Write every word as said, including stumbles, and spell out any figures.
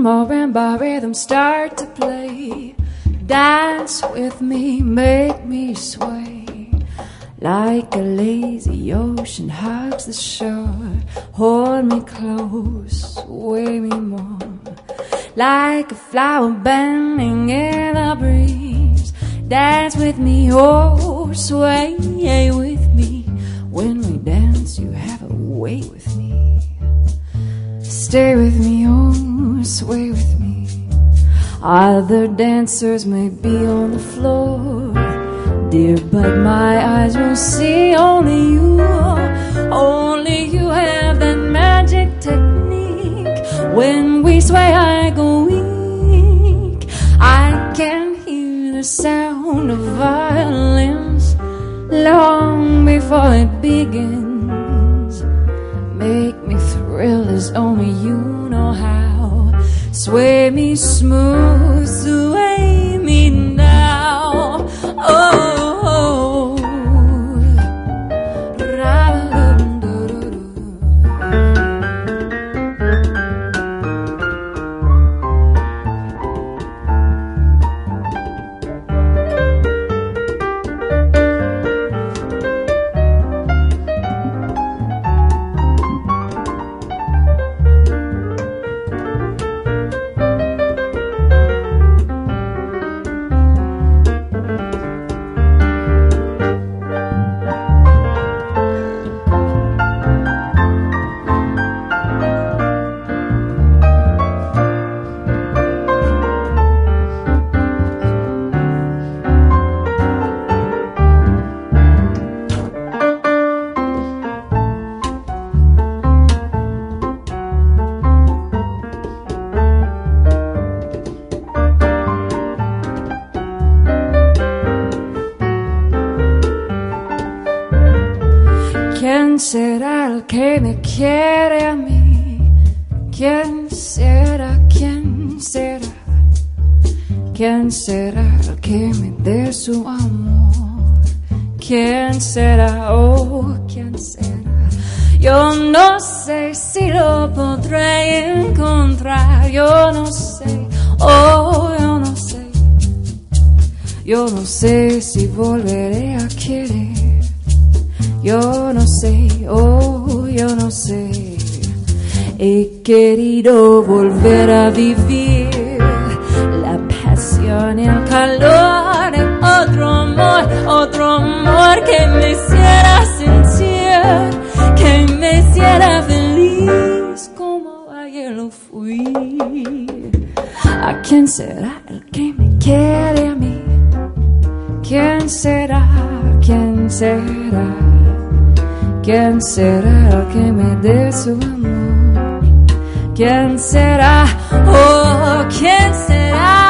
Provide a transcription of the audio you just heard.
marimba rhythm start to play. Dance with me, make me sway. Like a lazy ocean hugs the shore. Hold me close, sway me more. Like a flower bending in the breeze. Dance with me, oh, sway with me. When we dance, you have a way with me. Stay with me, oh, sway with me. Other dancers may be on the floor, dear, but my eyes will see only you. Only you have that magic technique. When we sway, I go weak. I can hear the sound of violins long before it begins. Make me thrill as only you know how. Sway me smooth, sway me now. Oh. ¿Quién será el que me quiere a mí? ¿Quién será? ¿Quién será? ¿Quién será el que me dé su amor? ¿Quién será? Oh, ¿quién será? Yo no sé si lo podré encontrar. Yo no sé, oh, yo no sé. Yo no sé si volveré a querer. Yo no sé, oh, yo no sé. He querido volver a vivir la pasión y el calor de otro amor, otro amor que me hiciera sentir, que me hiciera feliz como ayer lo fui. ¿A quién será el que me quiere a mí? ¿Quién será? ¿Quién será? ¿Quién será el que me dé su amor? ¿Quién será? Oh, ¿quién será?